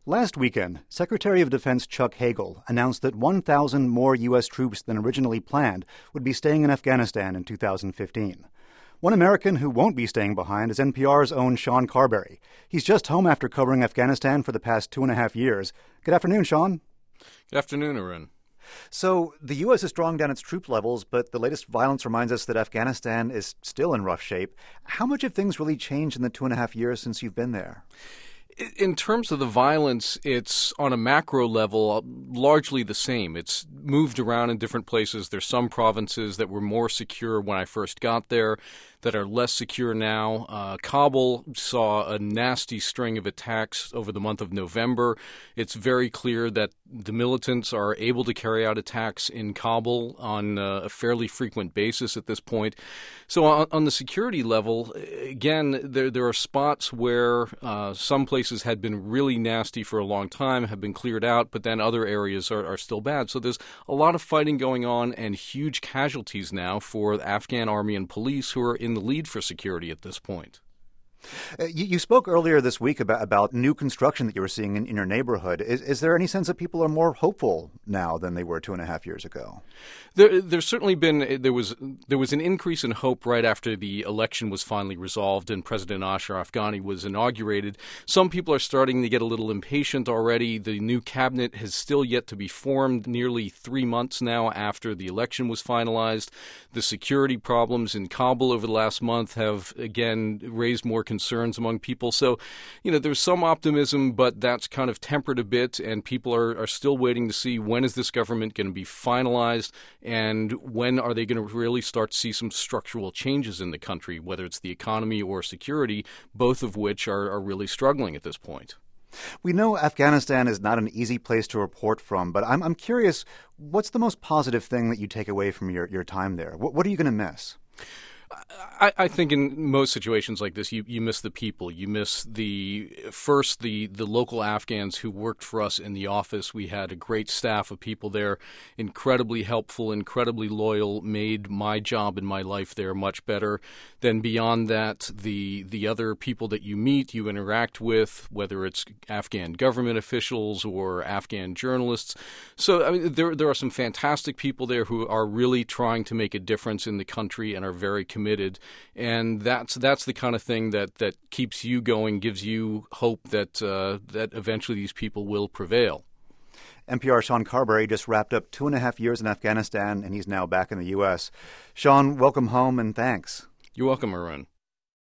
Last weekend, Secretary of Defense Chuck Hagel announced that 1,000 more U.S. troops than originally planned would be staying in Afghanistan in 2015. One American who won't be staying behind is NPR's own Sean Carberry. He's just home after covering Afghanistan for the past 2.5 years. Good afternoon, Sean. Good afternoon, Arun. So the U.S. is drawing down its troop levels, but the latest violence reminds us that Afghanistan is still in rough shape. How much have things really changed in the 2.5 years since you've been there? In terms of the violence, it's on a macro level largely the same. It's moved around in different places. There's some provinces that were more secure when I first got there that are less secure now. Kabul saw a nasty string of attacks over the month of November. It's very clear that the militants are able to carry out attacks in Kabul on a fairly frequent basis at this point. So on the security level, again, there are spots where some places had been really nasty for a long time, have been cleared out, but then other areas are still bad. So there's a lot of fighting going on and huge casualties now for the Afghan army and police who are in the lead for security at this point. You spoke earlier this week about new construction that you were seeing in your neighborhood. Is there any sense that people are more hopeful now than they were 2.5 years ago? There's certainly been there was an increase in hope right after the election was finally resolved and President Ashraf Ghani was inaugurated. Some people are starting to get a little impatient already. The new cabinet has still yet to be formed nearly 3 months now after the election was finalized. The security problems in Kabul over the last month have again raised more concerns among people. So, there's some optimism, but that's kind of tempered a bit, and people are still waiting to see when is this government going to be finalized and when are they going to really start to see some structural changes in the country, whether it's the economy or security, both of which are really struggling at this point. We know Afghanistan is not an easy place to report from, but I'm curious, what's the most positive thing that you take away from your time there? What are you going to miss? I think in most situations like this, you miss the people. You miss the local Afghans who worked for us in the office. We had a great staff of people there, incredibly helpful, incredibly loyal, made my job and my life there much better. Then beyond that, the other people that you meet, you interact with, whether it's Afghan government officials or Afghan journalists. So there are some fantastic people there who are really trying to make a difference in the country and are very committed, and that's the kind of thing that keeps you going, gives you hope that that eventually these people will prevail. NPR Sean Carberry just wrapped up 2.5 years in Afghanistan, and he's now back in the U.S. Sean, welcome home and thanks. You're welcome, Arun.